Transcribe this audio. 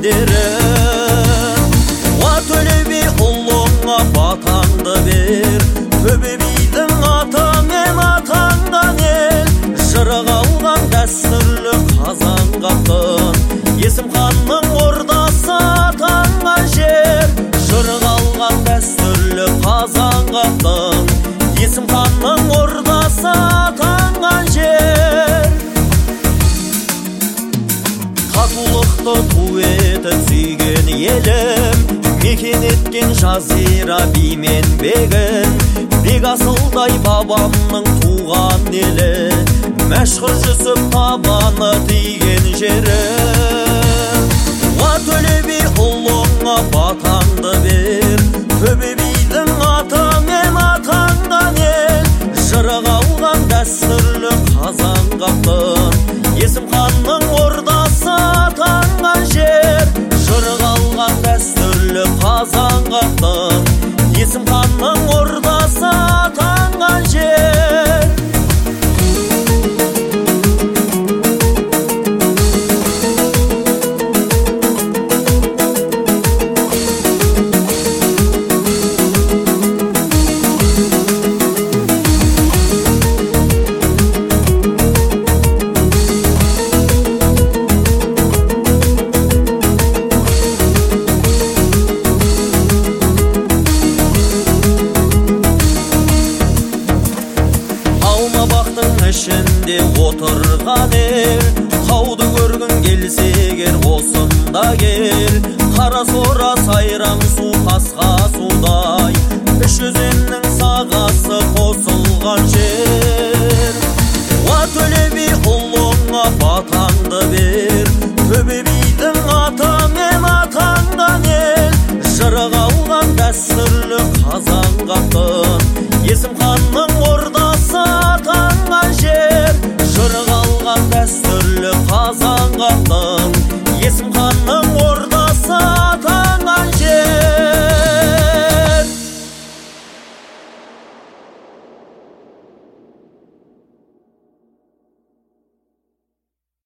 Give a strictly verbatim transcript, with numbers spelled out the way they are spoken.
дегендерін. Уа Төле би ұлыңа батаңды бер, Төбе бидің аты мен атаңдан ел. Жыры қалған дәстүрлі қазан қаптың, Есім ханның ордасы атанған жер. Жыры қалған дәстүрлі қазан қаптың, Есім ханның ордасы атанған жер. Татулықты ту етіп сүйген елім, мекен еткен жазира бимен бегін. Бек асылдай бабамның туған елі, мәшһүр Жүсіп табаны тиген жері. Уа Төле би ұлыңа батаңды бер, Төбе бидің аты мен атаңдан ел. Жыры қалған дәстүрлі қазан қаптың, Есім ханның ордасы атанған жер. Жыры қалған дәстүрлі қазан қаптың, Есім ханның ордасы атанған жер. Ішінде отырған ел, тауды көргің келсе кер осында кел. Қара сора сайрам су тасқа судай, үш өзеннің сағасы қосылған жер. Уа Төле би ұлыңа батаңды бер, Төбе бидің аты мен атаңдан ел. Жыры қалған дәстүрлі қазан қаптың,